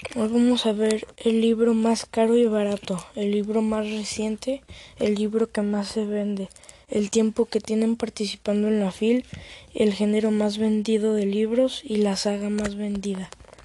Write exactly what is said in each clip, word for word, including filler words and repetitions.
Hoy vamos a ver el libro más caro y barato, el libro más reciente, el libro que más se vende, el tiempo que tienen participando en la fil, el género más vendido de libros y la saga más vendida.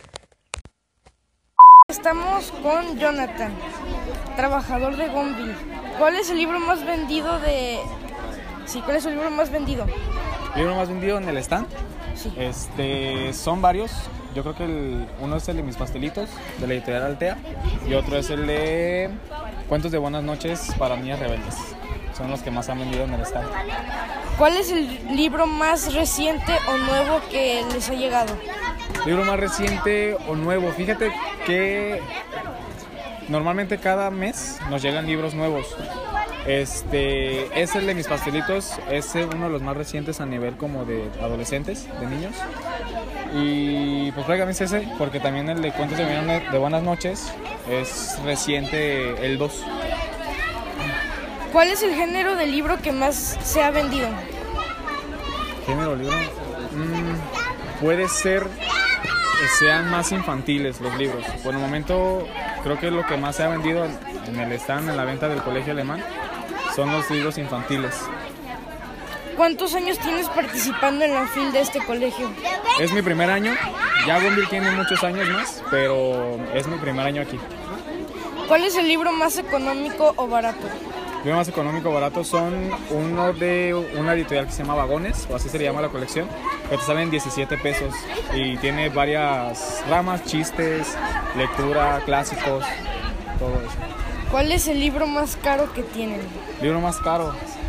Estamos con Jonathan, trabajador de Gonville. ¿Cuál es el libro más vendido de...? Sí, ¿cuál es el libro más vendido? ¿El libro más vendido en el stand? Sí. Este, son varios. Yo creo que el, uno es el de Mis Pastelitos, de la editorial Altea, y otro es el de Cuentos de Buenas Noches para Niñas Rebeldes. Son los que más han vendido en el stand. ¿Cuál es el libro más reciente o nuevo que les ha llegado? Libro más reciente o nuevo. Fíjate que normalmente cada mes nos llegan libros nuevos. Este es el de Mis Pastelitos, es uno de los más recientes a nivel como de adolescentes, de niños. Y pues prácticamente es ese, porque también el de Cuentos de, de Buenas Noches es reciente, el dos. ¿Cuál es el género de libro que más se ha vendido? ¿Género libro? Mm, puede ser que sean más infantiles los libros. Por el momento creo que lo que más se ha vendido en el stand, en la venta del Colegio Alemán, son los libros infantiles. ¿Cuántos años tienes participando en la fil de este colegio? Es mi primer año. Ya Gonville tiene muchos años más, pero es mi primer año aquí. ¿Cuál es el libro más económico o barato? El libro más económico o barato son uno de una editorial que se llama Vagones, o así se le llama la colección, que te salen diecisiete pesos y tiene varias ramas, chistes, lectura, clásicos, todo eso. ¿Cuál es el libro más caro que tienen? ¿Libro más caro?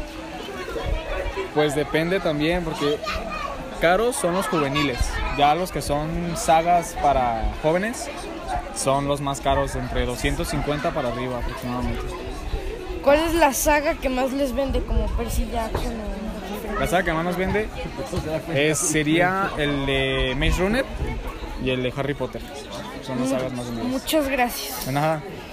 Pues depende también, porque caros son los juveniles. Ya los que son sagas para jóvenes son los más caros, entre doscientos cincuenta para arriba aproximadamente. ¿Cuál es la saga que más les vende, como Percy Jackson? O... La saga que más nos vende es, sería el de Maze Runner y el de Harry Potter. Son las sagas más vendidas. Muchas gracias. De nada.